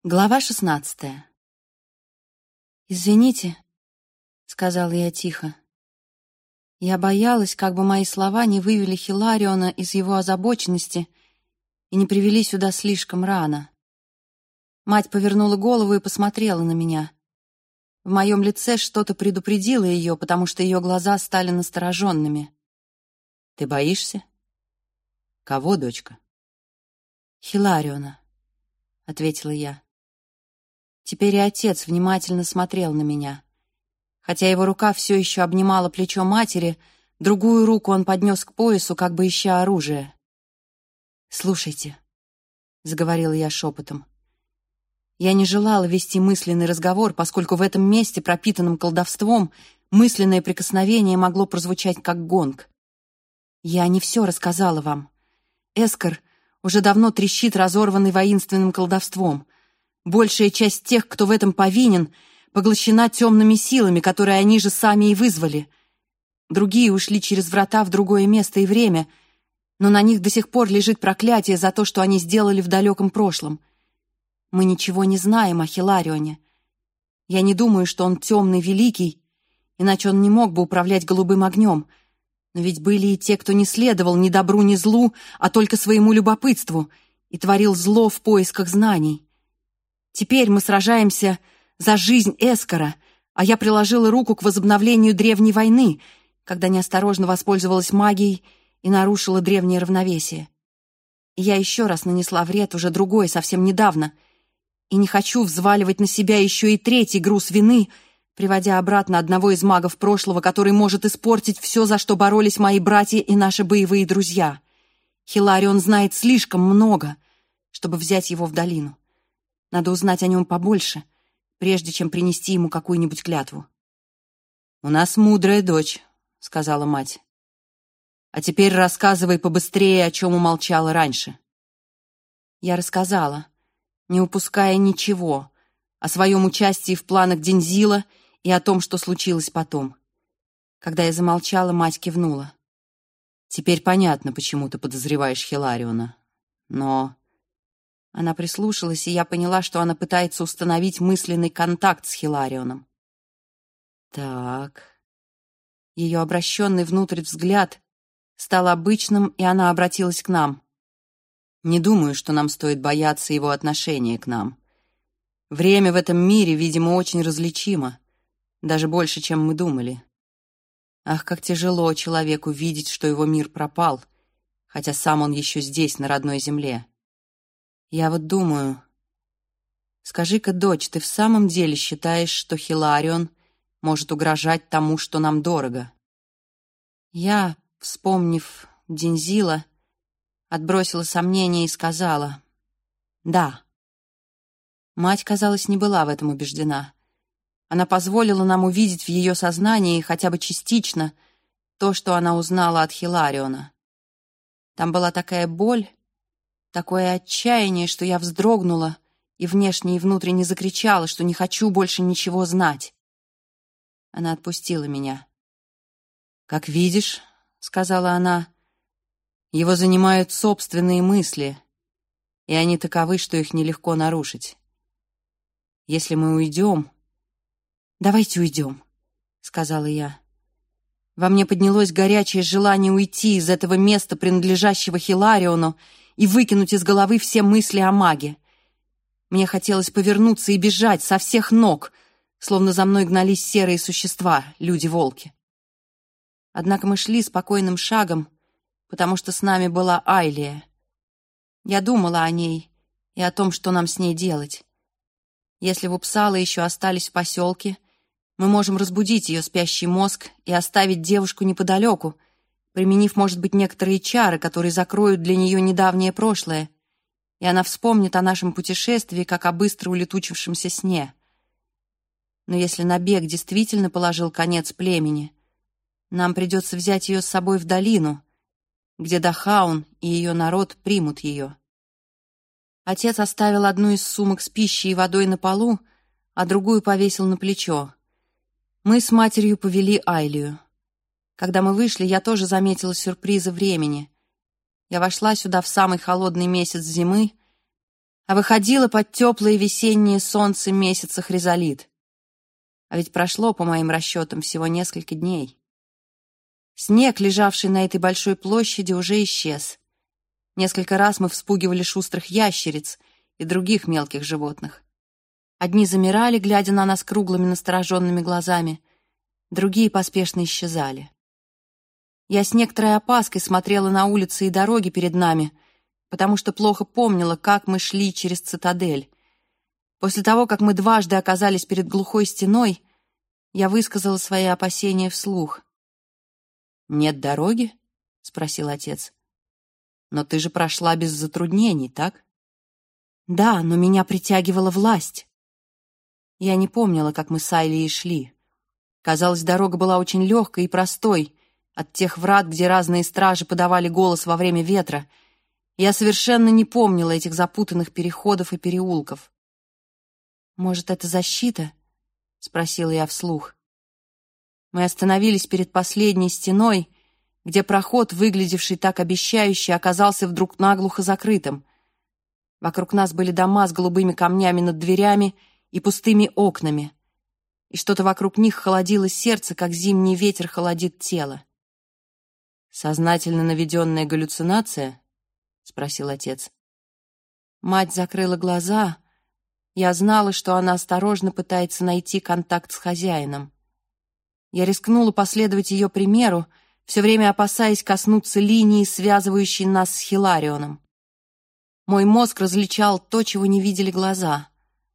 Глава 16. «Извините», — сказала я тихо. Я боялась, как бы мои слова не вывели Хилариона из его озабоченности и не привели сюда слишком рано. Мать повернула голову и посмотрела на меня. В моем лице что-то предупредило ее, потому что ее глаза стали настороженными. «Ты боишься?» «Кого, дочка?» «Хилариона», — ответила я. Теперь и отец внимательно смотрел на меня. Хотя его рука все еще обнимала плечо матери, другую руку он поднес к поясу, как бы ища оружие. «Слушайте», — заговорила я шепотом. Я не желала вести мысленный разговор, поскольку в этом месте, пропитанном колдовством, мысленное прикосновение могло прозвучать как гонг. Я не все рассказала вам. Эскор уже давно трещит, разорванный воинственным колдовством. Большая часть тех, кто в этом повинен, поглощена темными силами, которые они же сами и вызвали. Другие ушли через врата в другое место и время, но на них до сих пор лежит проклятие за то, что они сделали в далеком прошлом. Мы ничего не знаем о Хиларионе. Я не думаю, что он темный великий, иначе он не мог бы управлять голубым огнем. Но ведь были и те, кто не следовал ни добру, ни злу, а только своему любопытству и творил зло в поисках знаний. Теперь мы сражаемся за жизнь Эскора, а я приложила руку к возобновлению древней войны, когда неосторожно воспользовалась магией и нарушила древнее равновесие. И я еще раз нанесла вред, уже другой, совсем недавно, и не хочу взваливать на себя еще и третий груз вины, приводя обратно одного из магов прошлого, который может испортить все, за что боролись мои братья и наши боевые друзья. Хиларион знает слишком много, чтобы взять его в долину. Надо узнать о нем побольше, прежде чем принести ему какую-нибудь клятву. «У нас мудрая дочь», — сказала мать. «А теперь рассказывай побыстрее, о чем умолчала раньше». Я рассказала, не упуская ничего, о своем участии в планах Дензила и о том, что случилось потом. Когда я замолчала, мать кивнула. «Теперь понятно, почему ты подозреваешь Хилариона. Но...» Она прислушалась, и я поняла, что она пытается установить мысленный контакт с Хиларионом. «Так...» Ее обращенный внутрь взгляд стал обычным, и она обратилась к нам. «Не думаю, что нам стоит бояться его отношения к нам. Время в этом мире, видимо, очень различимо, даже больше, чем мы думали. Ах, как тяжело человеку видеть, что его мир пропал, хотя сам он еще здесь, на родной земле. Я вот думаю, скажи-ка, дочь, ты в самом деле считаешь, что Хиларион может угрожать тому, что нам дорого?» Я, вспомнив Дензила, отбросила сомнения и сказала «да». Мать, казалось, не была в этом убеждена. Она позволила нам увидеть в ее сознании хотя бы частично то, что она узнала от Хилариона. Там была такая боль, такое отчаяние, что я вздрогнула и внешне и внутренне закричала, что не хочу больше ничего знать. Она отпустила меня. «Как видишь, — сказала она, — его занимают собственные мысли, и они таковы, что их нелегко нарушить. Если мы уйдем...» «Давайте уйдем», — сказала я. Во мне поднялось горячее желание уйти из этого места, принадлежащего Хилариону, и выкинуть из головы все мысли о маге. Мне хотелось повернуться и бежать со всех ног, словно за мной гнались серые существа, люди-волки. Однако мы шли спокойным шагом, потому что с нами была Айлия. Я думала о ней и о том, что нам с ней делать. Если в Упсала еще остались в поселке, мы можем разбудить ее спящий мозг и оставить девушку неподалеку, применив, может быть, некоторые чары, которые закроют для нее недавнее прошлое, и она вспомнит о нашем путешествии, как о быстро улетучившемся сне. Но если набег действительно положил конец племени, нам придется взять ее с собой в долину, где Дахаун и ее народ примут ее. Отец оставил одну из сумок с пищей и водой на полу, а другую повесил на плечо. Мы с матерью повели Айлию. Когда мы вышли, я тоже заметила сюрпризы времени. Я вошла сюда в самый холодный месяц зимы, а выходило под теплое весеннее солнце месяца хризолит. А ведь прошло, по моим расчетам, всего несколько дней. Снег, лежавший на этой большой площади, уже исчез. Несколько раз мы вспугивали шустрых ящериц и других мелких животных. Одни замирали, глядя на нас круглыми настороженными глазами, другие поспешно исчезали. Я с некоторой опаской смотрела на улицы и дороги перед нами, потому что плохо помнила, как мы шли через цитадель. После того, как мы дважды оказались перед глухой стеной, я высказала свои опасения вслух. «Нет дороги?» — спросил отец. «Но ты же прошла без затруднений, так?» «Да, но меня притягивала власть». Я не помнила, как мы с Айлией шли. Казалось, дорога была очень легкой и простой, от тех врат, где разные стражи подавали голос во время ветра. Я совершенно не помнила этих запутанных переходов и переулков. «Может, это защита?» — спросила я вслух. Мы остановились перед последней стеной, где проход, выглядевший так обещающе, оказался вдруг наглухо закрытым. Вокруг нас были дома с голубыми камнями над дверями и пустыми окнами, и что-то вокруг них холодило сердце, как зимний ветер холодит тело. «Сознательно наведенная галлюцинация?» — спросил отец. Мать закрыла глаза. Я знала, что она осторожно пытается найти контакт с хозяином. Я рискнула последовать ее примеру, все время опасаясь коснуться линии, связывающей нас с Хиларионом. Мой мозг различал то, чего не видели глаза.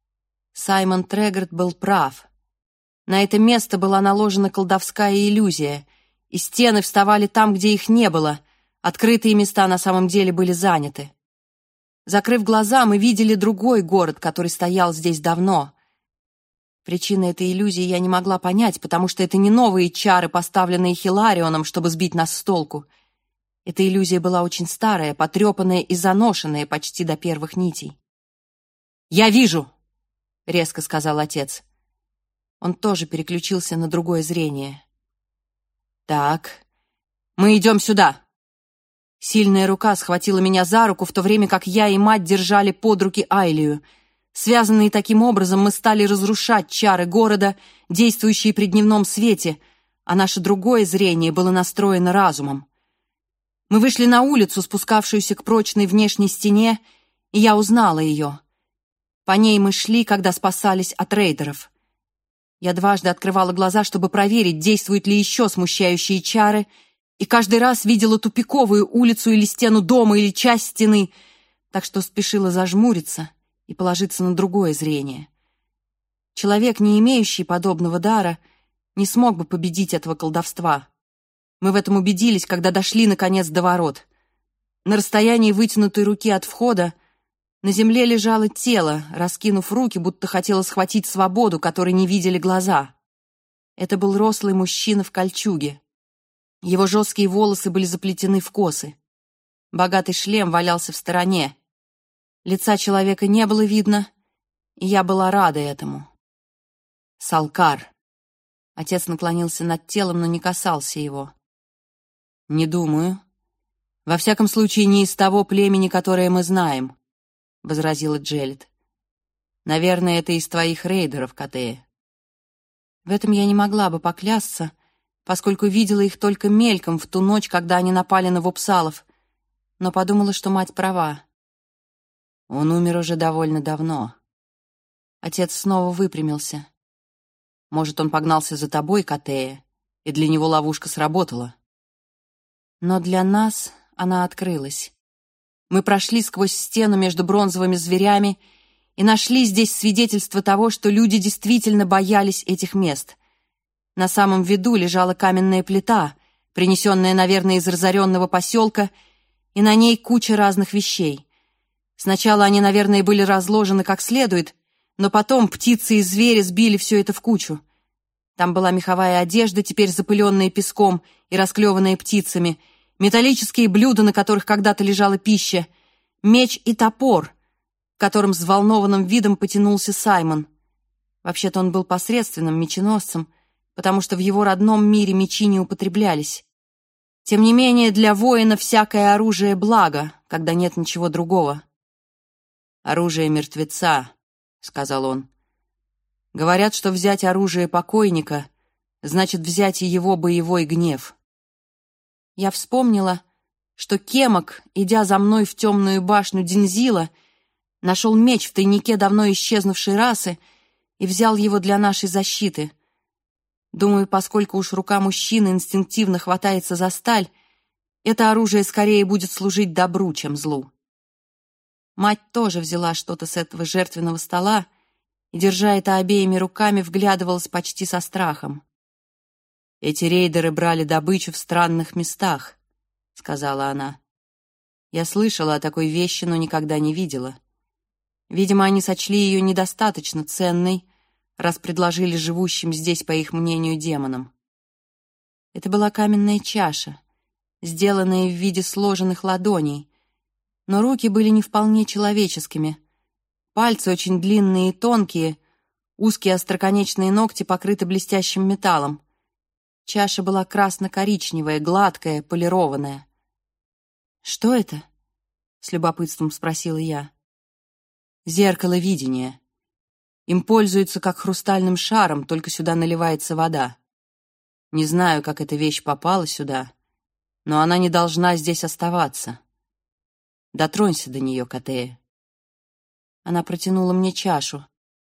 Саймон Трегорд был прав. На это место была наложена колдовская иллюзия, и стены вставали там, где их не было, открытые места на самом деле были заняты. Закрыв глаза, мы видели другой город, который стоял здесь давно. Причины этой иллюзии я не могла понять, потому что это не новые чары, поставленные Хиларионом, чтобы сбить нас с толку. Эта иллюзия была очень старая, потрепанная и заношенная почти до первых нитей. «Я вижу!» — резко сказал отец. Он тоже переключился на другое зрение. «Так, мы идем сюда!» Сильная рука схватила меня за руку, в то время как я и мать держали под руки Айлию. Связанные таким образом, мы стали разрушать чары города, действующие при дневном свете, а наше другое зрение было настроено разумом. Мы вышли на улицу, спускавшуюся к прочной внешней стене, и я узнала ее. По ней мы шли, когда спасались от рейдеров. Я дважды открывала глаза, чтобы проверить, действуют ли еще смущающие чары, и каждый раз видела тупиковую улицу или стену дома, или часть стены, так что спешила зажмуриться и положиться на другое зрение. Человек, не имеющий подобного дара, не смог бы победить этого колдовства. Мы в этом убедились, когда дошли, наконец, до ворот. На расстоянии вытянутой руки от входа на земле лежало тело, раскинув руки, будто хотело схватить свободу, которой не видели глаза. Это был рослый мужчина в кольчуге. Его жесткие волосы были заплетены в косы. Богатый шлем валялся в стороне. Лица человека не было видно, и я была рада этому. Салкар. Отец наклонился над телом, но не касался его. «Не думаю. Во всяком случае, не из того племени, которое мы знаем», — возразила Джелет. «Наверное, это из твоих рейдеров, Катея». В этом я не могла бы поклясться, поскольку видела их только мельком в ту ночь, когда они напали на вупсалов, но подумала, что мать права. Он умер уже довольно давно. Отец снова выпрямился. Может, он погнался за тобой, Катея, и для него ловушка сработала. Но для нас она открылась. Мы прошли сквозь стену между бронзовыми зверями и нашли здесь свидетельство того, что люди действительно боялись этих мест. На самом виду лежала каменная плита, принесенная, наверное, из разоренного поселка, и на ней куча разных вещей. Сначала они, наверное, были разложены как следует, но потом птицы и звери сбили все это в кучу. Там была меховая одежда, теперь запыленная песком и расклеванная птицами, металлические блюда, на которых когда-то лежала пища, меч и топор, к которым с взволнованным видом потянулся Саймон. Вообще-то он был посредственным меченосцем, потому что в его родном мире мечи не употреблялись. Тем не менее, для воина всякое оружие — благо, когда нет ничего другого. «Оружие мертвеца», — сказал он. «Говорят, что взять оружие покойника значит взять и его боевой гнев». Я вспомнила, что Кемок, идя за мной в темную башню Динзила, нашел меч в тайнике давно исчезнувшей расы и взял его для нашей защиты. Думаю, поскольку уж рука мужчины инстинктивно хватается за сталь, это оружие скорее будет служить добру, чем злу. Мать тоже взяла что-то с этого жертвенного стола и, держа это обеими руками, вглядывалась почти со страхом. «Эти рейдеры брали добычу в странных местах», — сказала она. «Я слышала о такой вещи, но никогда не видела. Видимо, они сочли ее недостаточно ценной, раз предложили живущим здесь, по их мнению, демонам». Это была каменная чаша, сделанная в виде сложенных ладоней, но руки были не вполне человеческими. Пальцы очень длинные и тонкие, узкие остроконечные ногти покрыты блестящим металлом. Чаша была красно-коричневая, гладкая, полированная. «Что это?» — с любопытством спросила я. «Зеркало видения. Им пользуются как хрустальным шаром, только сюда наливается вода. Не знаю, как эта вещь попала сюда, но она не должна здесь оставаться. Дотронься до нее, Катея». Она протянула мне чашу.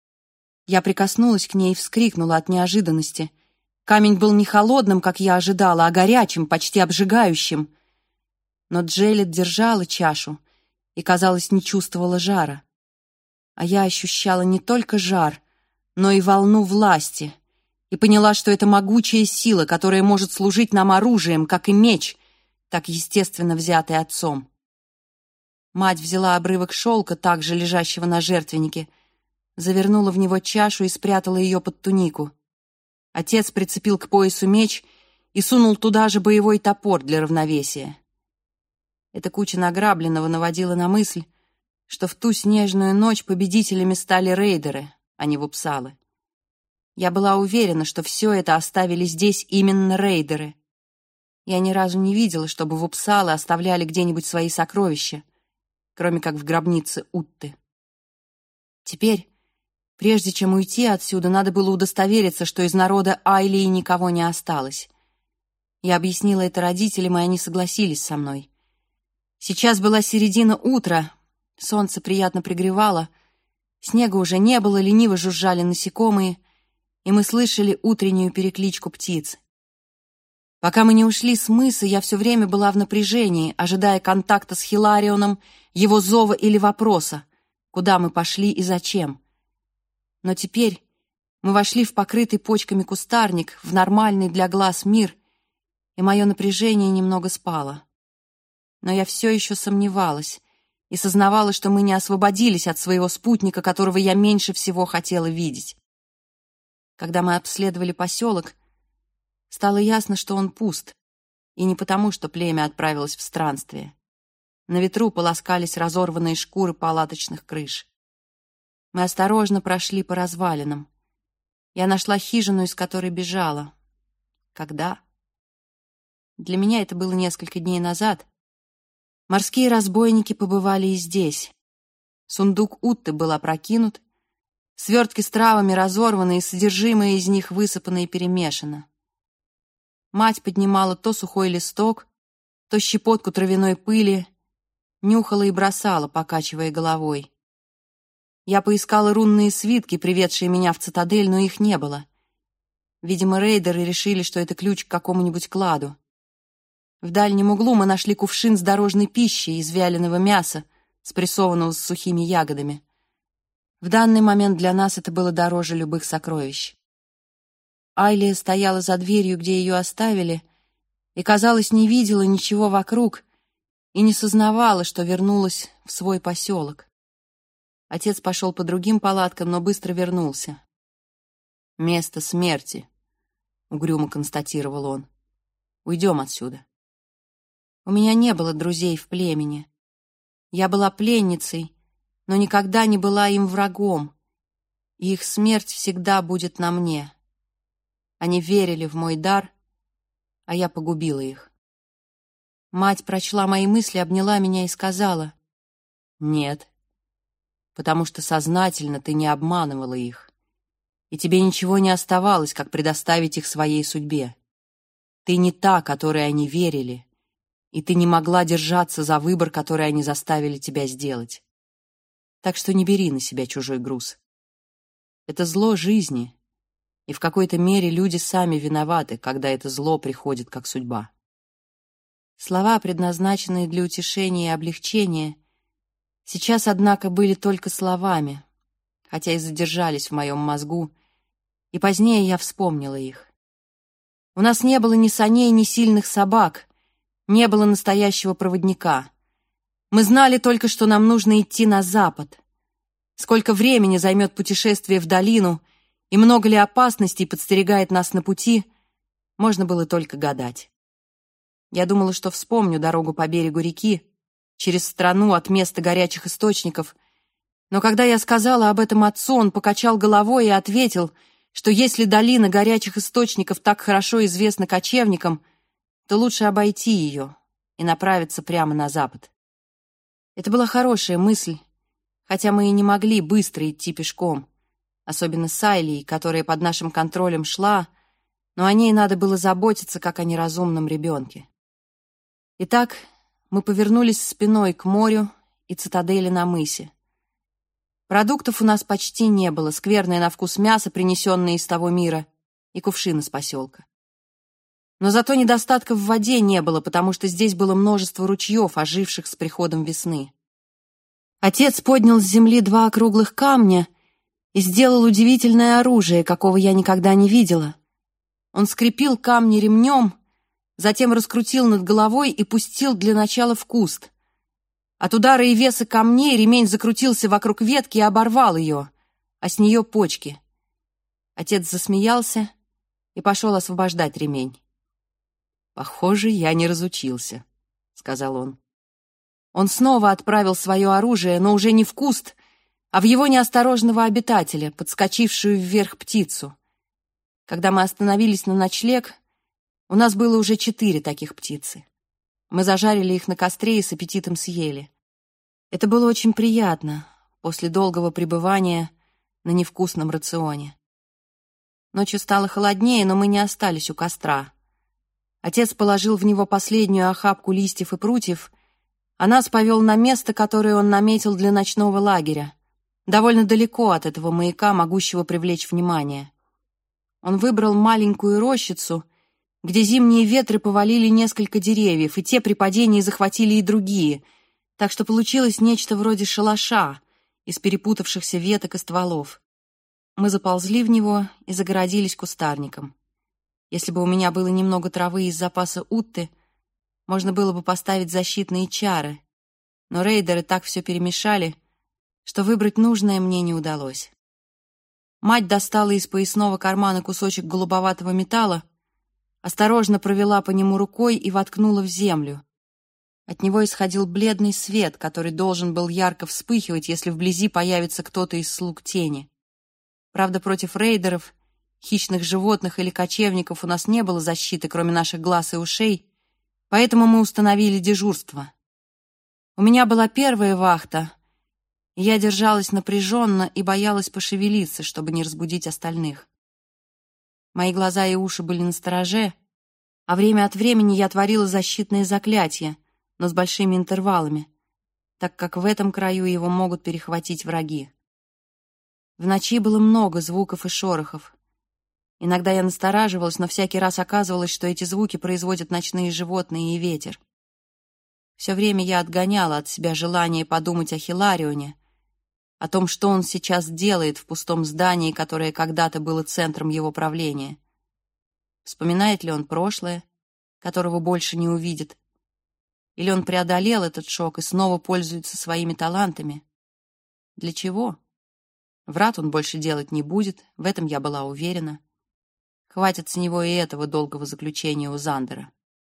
Я прикоснулась к ней и вскрикнула от неожиданности. Камень был не холодным, как я ожидала, а горячим, почти обжигающим. Но Джелет держала чашу и, казалось, не чувствовала жара. А я ощущала не только жар, но и волну власти, и поняла, что это могучая сила, которая может служить нам оружием, как и меч, так естественно взятый отцом. Мать взяла обрывок шелка, также лежащего на жертвеннике, завернула в него чашу и спрятала ее под тунику. Отец прицепил к поясу меч и сунул туда же боевой топор для равновесия. Эта куча награбленного наводила на мысль, что в ту снежную ночь победителями стали рейдеры, а не вупсалы. Я была уверена, что все это оставили здесь именно рейдеры. Я ни разу не видела, чтобы вупсалы оставляли где-нибудь свои сокровища, кроме как в гробнице Утты. Теперь, прежде чем уйти отсюда, надо было удостовериться, что из народа Айлии никого не осталось. Я объяснила это родителям, и они согласились со мной. Сейчас была середина утра, солнце приятно пригревало, снега уже не было, лениво жужжали насекомые, и мы слышали утреннюю перекличку птиц. Пока мы не ушли с мыса, я все время была в напряжении, ожидая контакта с Хиларионом, его зова или вопроса, куда мы пошли и зачем. Но теперь мы вошли в покрытый почками кустарник, в нормальный для глаз мир, и мое напряжение немного спало. Но я все еще сомневалась и сознавала, что мы не освободились от своего спутника, которого я меньше всего хотела видеть. Когда мы обследовали поселок, стало ясно, что он пуст, и не потому, что племя отправилось в странствие. На ветру полоскались разорванные шкуры палаточных крыш. Мы осторожно прошли по развалинам. Я нашла хижину, из которой бежала. Когда? Для меня это было несколько дней назад. Морские разбойники побывали и здесь. Сундук Утты был опрокинут, свертки с травами разорваны, и содержимое из них высыпано и перемешано. Мать поднимала то сухой листок, то щепотку травяной пыли, нюхала и бросала, покачивая головой. Я поискала рунные свитки, приведшие меня в цитадель, но их не было. Видимо, рейдеры решили, что это ключ к какому-нибудь кладу. В дальнем углу мы нашли кувшин с дорожной пищей из вяленого мяса, спрессованного с сухими ягодами. В данный момент для нас это было дороже любых сокровищ. Айлия стояла за дверью, где ее оставили, и, казалось, не видела ничего вокруг и не сознавала, что вернулась в свой поселок. Отец пошел по другим палаткам, но быстро вернулся. «Место смерти», — угрюмо констатировал он. «Уйдем отсюда». У меня не было друзей в племени. Я была пленницей, но никогда не была им врагом, и их смерть всегда будет на мне. Они верили в мой дар, а я погубила их. Мать прочла мои мысли, обняла меня и сказала: «Нет, потому что сознательно ты не обманывала их, и тебе ничего не оставалось, как предоставить их своей судьбе. Ты не та, которой они верили, и ты не могла держаться за выбор, который они заставили тебя сделать. Так что не бери на себя чужой груз. Это зло жизни, и в какой-то мере люди сами виноваты, когда это зло приходит как судьба. Слова, предназначенные для утешения и облегчения, сейчас, однако, были только словами, хотя и задержались в моем мозгу, и позднее я вспомнила их. У нас не было ни саней, ни сильных собак, не было настоящего проводника. Мы знали только, что нам нужно идти на запад. Сколько времени займет путешествие в долину, и много ли опасностей подстерегает нас на пути, можно было только гадать. Я думала, что вспомню дорогу по берегу реки, через страну от места горячих источников, но когда я сказала об этом отцу, он покачал головой и ответил, что если долина горячих источников так хорошо известна кочевникам, то лучше обойти ее и направиться прямо на запад. Это была хорошая мысль, хотя мы и не могли быстро идти пешком, особенно с Айлией, которая под нашим контролем шла, но о ней надо было заботиться, как о неразумном ребенке. Итак, мы повернулись спиной к морю и цитадели на мысе. Продуктов у нас почти не было, скверное на вкус мясо, принесенное из того мира, и кувшин из поселка. Но зато недостатка в воде не было, потому что здесь было множество ручьев, оживших с приходом весны. Отец поднял с земли 2 округлых камня и сделал удивительное оружие, какого я никогда не видела. Он скрепил камни ремнем, затем раскрутил над головой и пустил для начала в куст. От удара и веса камней ремень закрутился вокруг ветки и оборвал ее, а с нее почки. Отец засмеялся и пошел освобождать ремень. «Похоже, я не разучился», — сказал он. Он снова отправил свое оружие, но уже не в куст, а в его неосторожного обитателя, подскочившую вверх птицу. Когда мы остановились на ночлег, у нас было уже 4 таких птицы. Мы зажарили их на костре и с аппетитом съели. Это было очень приятно после долгого пребывания на невкусном рационе. Ночью стало холоднее, но мы не остались у костра. Отец положил в него последнюю охапку листьев и прутьев, а нас повел на место, которое он наметил для ночного лагеря, довольно далеко от этого маяка, могущего привлечь внимание. Он выбрал маленькую рощицу, где зимние ветры повалили несколько деревьев, и те при падении захватили и другие, так что получилось нечто вроде шалаша из перепутавшихся веток и стволов. Мы заползли в него и загородились кустарником. Если бы у меня было немного травы из запаса утты, можно было бы поставить защитные чары, но рейдеры так все перемешали, что выбрать нужное мне не удалось. Мать достала из поясного кармана кусочек голубоватого металла, осторожно провела по нему рукой и воткнула в землю. От него исходил бледный свет, который должен был ярко вспыхивать, если вблизи появится кто-то из слуг тени. Правда, против рейдеров, хищных животных или кочевников у нас не было защиты, кроме наших глаз и ушей, поэтому мы установили дежурство. У меня была первая вахта, и я держалась напряженно и боялась пошевелиться, чтобы не разбудить остальных. Мои глаза и уши были настороже, а время от времени я творила защитные заклятия, но с большими интервалами, так как в этом краю его могут перехватить враги. В ночи было много звуков и шорохов. Иногда я настораживалась, но всякий раз оказывалось, что эти звуки производят ночные животные и ветер. Все время я отгоняла от себя желание подумать о Хиларионе, о том, что он сейчас делает в пустом здании, которое когда-то было центром его правления. Вспоминает ли он прошлое, которого больше не увидит? Или он преодолел этот шок и снова пользуется своими талантами? Для чего? Врат он больше делать не будет, в этом я была уверена. Хватит с него и этого долгого заключения у Зандера.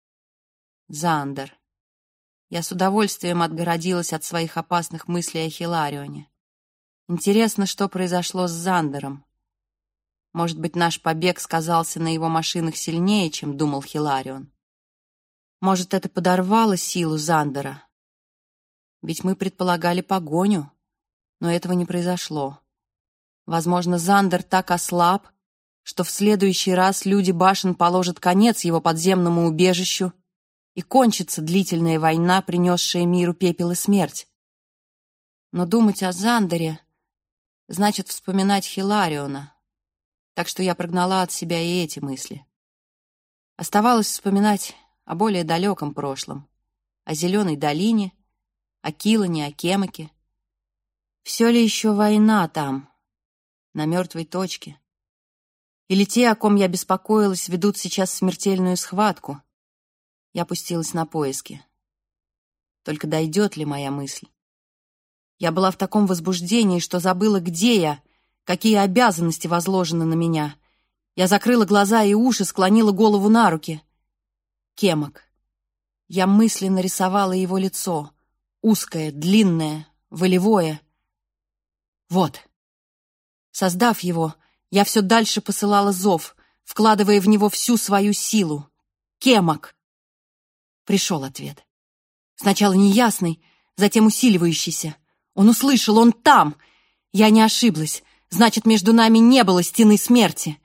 Зандер. Я с удовольствием отгородилась от своих опасных мыслей о Хиларионе. Интересно, что произошло с Зандером. Может быть, наш побег сказался на его машинах сильнее, чем думал Хиларион. Может, это подорвало силу Зандера. Ведь мы предполагали погоню, Но этого не произошло. Возможно, Зандер так ослаб, что в следующий раз люди башен положат конец его подземному убежищу, и кончится длительная война, принесшая миру пепел и смерть. Но думать о Зандере значит вспоминать Хилариона, так что я прогнала от себя и эти мысли. Оставалось вспоминать о более далеком прошлом, о Зеленой долине, о Килане, о Кемаке. Все ли еще война там, на мертвой точке? Или те, о ком я беспокоилась, ведут сейчас смертельную схватку? Я пустилась на поиски. Только дойдет ли моя мысль? Я была в таком возбуждении, что забыла, где я, какие обязанности возложены на меня. Я закрыла глаза и уши, склонила голову на руки. Кемак. Я мысленно рисовала его лицо. Узкое, длинное, волевое. Вот. Создав его, я все дальше посылала зов, вкладывая в него всю свою силу. Кемак. Пришел ответ. Сначала неясный, затем усиливающийся. Он услышал, он там. Я не ошиблась. Значит, между нами не было стены смерти.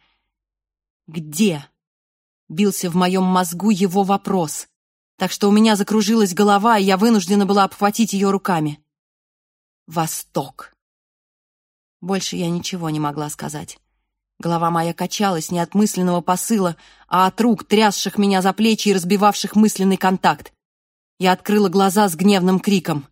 Где? Бился в моем мозгу его вопрос, так что у меня закружилась голова, и я вынуждена была обхватить ее руками. Восток. Больше я ничего не могла сказать. Голова моя качалась не от мысленного посыла, а от рук, трясших меня за плечи и разбивавших мысленный контакт. Я открыла глаза с гневным криком.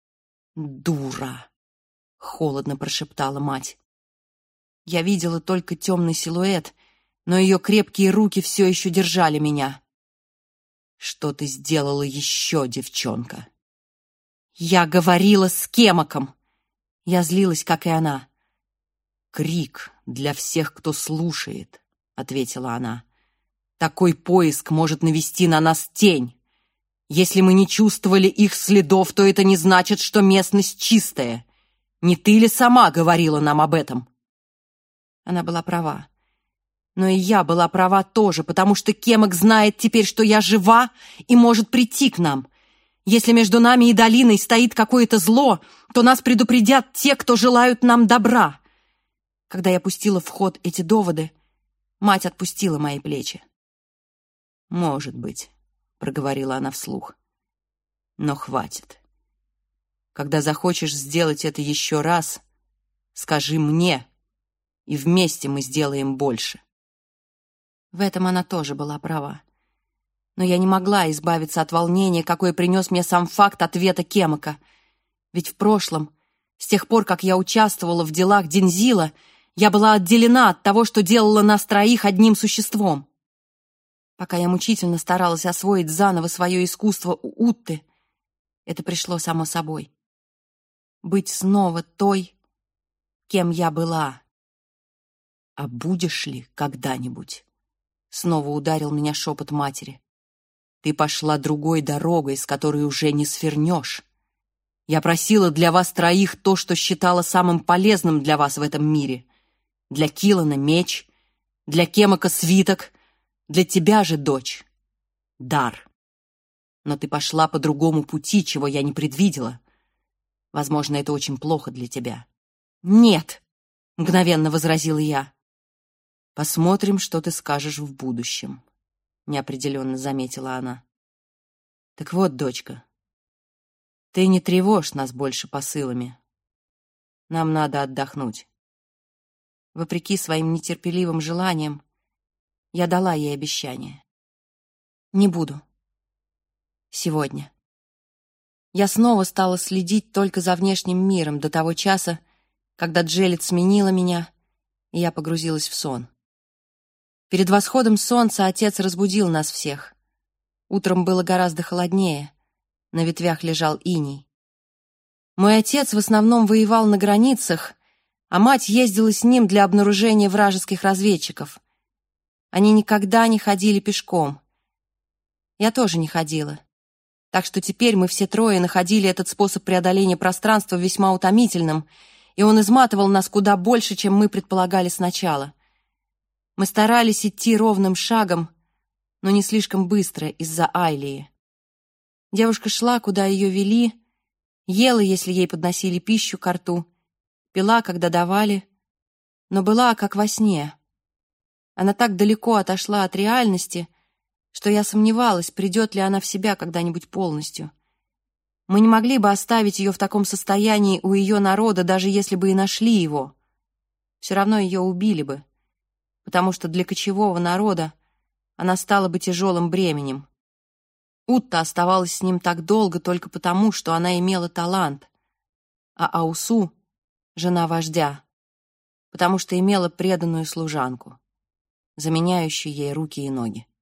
«Дура!» — холодно прошептала мать. Я видела только темный силуэт, но ее крепкие руки все еще держали меня. «Что ты сделала еще, девчонка?» «Я говорила с Кемаком!» Я злилась, как и она. «Крик для всех, кто слушает», — ответила она. «Такой поиск может навести на нас тень. Если мы не чувствовали их следов, то это не значит, что местность чистая. Не ты ли сама говорила нам об этом?» Она была права. Но и я была права тоже, потому что Кемак знает теперь, что я жива и может прийти к нам. Если между нами и долиной стоит какое-то зло, то нас предупредят те, кто желают нам добра. Когда я пустила в ход эти доводы, мать отпустила мои плечи. «Может быть», — проговорила она вслух, — «но хватит. Когда захочешь сделать это еще раз, скажи мне, и вместе мы сделаем больше». В этом она тоже была права. Но я не могла избавиться от волнения, какое принес мне сам факт ответа Кемака. Ведь в прошлом, с тех пор, как я участвовала в делах Дензила, я была отделена от того, что делала нас троих одним существом. Пока я мучительно старалась освоить заново свое искусство у Утты, это пришло само собой. Быть снова той, кем я была. «А будешь ли когда-нибудь?» Снова ударил меня шепот матери. «Ты пошла другой дорогой, с которой уже не свернешь. Я просила для вас троих то, что считала самым полезным для вас в этом мире. Для Килана меч, для Кемака свиток, для тебя же, дочь, дар. Но ты пошла по другому пути, чего я не предвидела. Возможно, это очень плохо для тебя». «Нет», — мгновенно возразила я. «Посмотрим, что ты скажешь в будущем», — неопределенно заметила она. «Так вот, дочка, ты не тревожь нас больше посылами. Нам надо отдохнуть». Вопреки своим нетерпеливым желаниям, я дала ей обещание. Не буду. Сегодня. Я снова стала следить только за внешним миром до того часа, когда Джелет сменила меня, и я погрузилась в сон. Перед восходом солнца отец разбудил нас всех. Утром было гораздо холоднее, на ветвях лежал иней. Мой отец в основном воевал на границах, а мать ездила с ним для обнаружения вражеских разведчиков. Они никогда не ходили пешком. Я тоже не ходила. Так что теперь мы все трое находили этот способ преодоления пространства весьма утомительным, и он изматывал нас куда больше, чем мы предполагали сначала. Мы старались идти ровным шагом, но не слишком быстро из-за Айлии. Девушка шла, куда ее вели, ела, если ей подносили пищу ко рту, пила, когда давали, но была как во сне. Она так далеко отошла от реальности, что я сомневалась, придет ли она в себя когда-нибудь полностью. Мы не могли бы оставить ее в таком состоянии у ее народа, даже если бы и нашли его. Все равно ее убили бы, потому что для кочевого народа она стала бы тяжелым бременем. Утта оставалась с ним так долго только потому, что она имела талант, а Аусу — жена вождя, потому что имела преданную служанку, заменяющую ей руки и ноги.